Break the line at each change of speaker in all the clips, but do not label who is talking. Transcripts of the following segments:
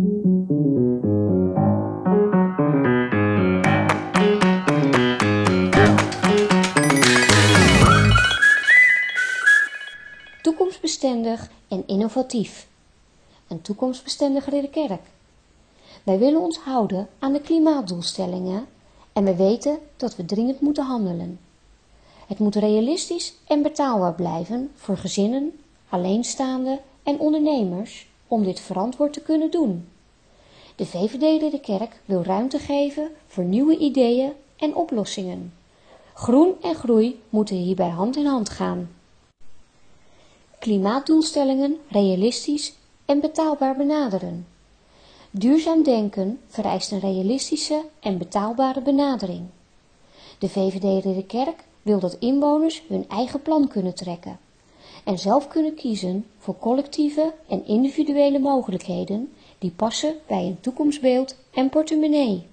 Toekomstbestendig en innovatief. Een toekomstbestendigere kerk. Wij willen ons houden aan de klimaatdoelstellingen en we weten dat we dringend moeten handelen. Het moet realistisch en betaalbaar blijven voor gezinnen, alleenstaanden en ondernemers om dit verantwoord te kunnen doen. De VVD de kerk wil ruimte geven voor nieuwe ideeën en oplossingen. Groen en groei moeten hierbij hand in hand gaan. Klimaatdoelstellingen realistisch en betaalbaar benaderen. Duurzaam denken vereist een realistische en betaalbare benadering. De VVD de kerk wil dat inwoners hun eigen plan kunnen trekken en zelf kunnen kiezen voor collectieve en individuele mogelijkheden die passen bij een toekomstbeeld en portemonnee.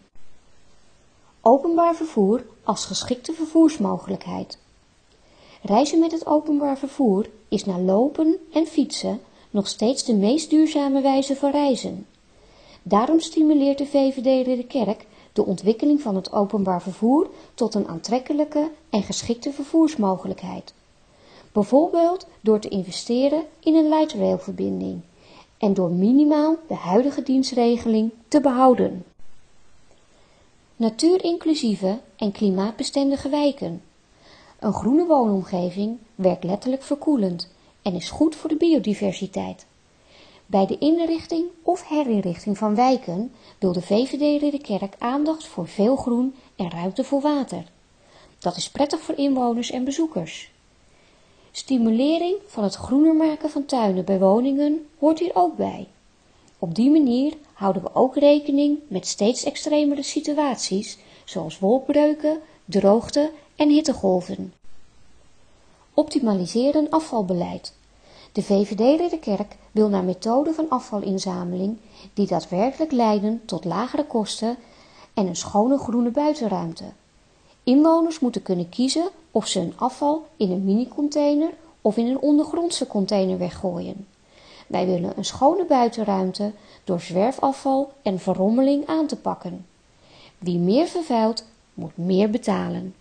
Openbaar vervoer als geschikte vervoersmogelijkheid. Reizen met het openbaar vervoer is na lopen en fietsen nog steeds de meest duurzame wijze van reizen. Daarom stimuleert de VVD de kerk de ontwikkeling van het openbaar vervoer tot een aantrekkelijke en geschikte vervoersmogelijkheid. Bijvoorbeeld door te investeren in een light rail verbinding en door minimaal de huidige dienstregeling te behouden. Natuurinclusieve en klimaatbestendige wijken. Een groene woonomgeving werkt letterlijk verkoelend en is goed voor de biodiversiteit. Bij de inrichting of herinrichting van wijken wil de VVD de kerk aandacht voor veel groen en ruimte voor water. Dat is prettig voor inwoners en bezoekers. Stimulering van het groener maken van tuinen bij woningen hoort hier ook bij. Op die manier houden we ook rekening met steeds extremere situaties, zoals wolkbreuken, droogte en hittegolven. Optimaliseren afvalbeleid. De VVD de kerk wil naar methoden van afvalinzameling die daadwerkelijk leiden tot lagere kosten en een schone groene buitenruimte. Inwoners moeten kunnen kiezen of ze hun afval in een mini-container of in een ondergrondse container weggooien. Wij willen een schone buitenruimte door zwerfafval en verrommeling aan te pakken. Wie meer vervuilt, moet meer betalen.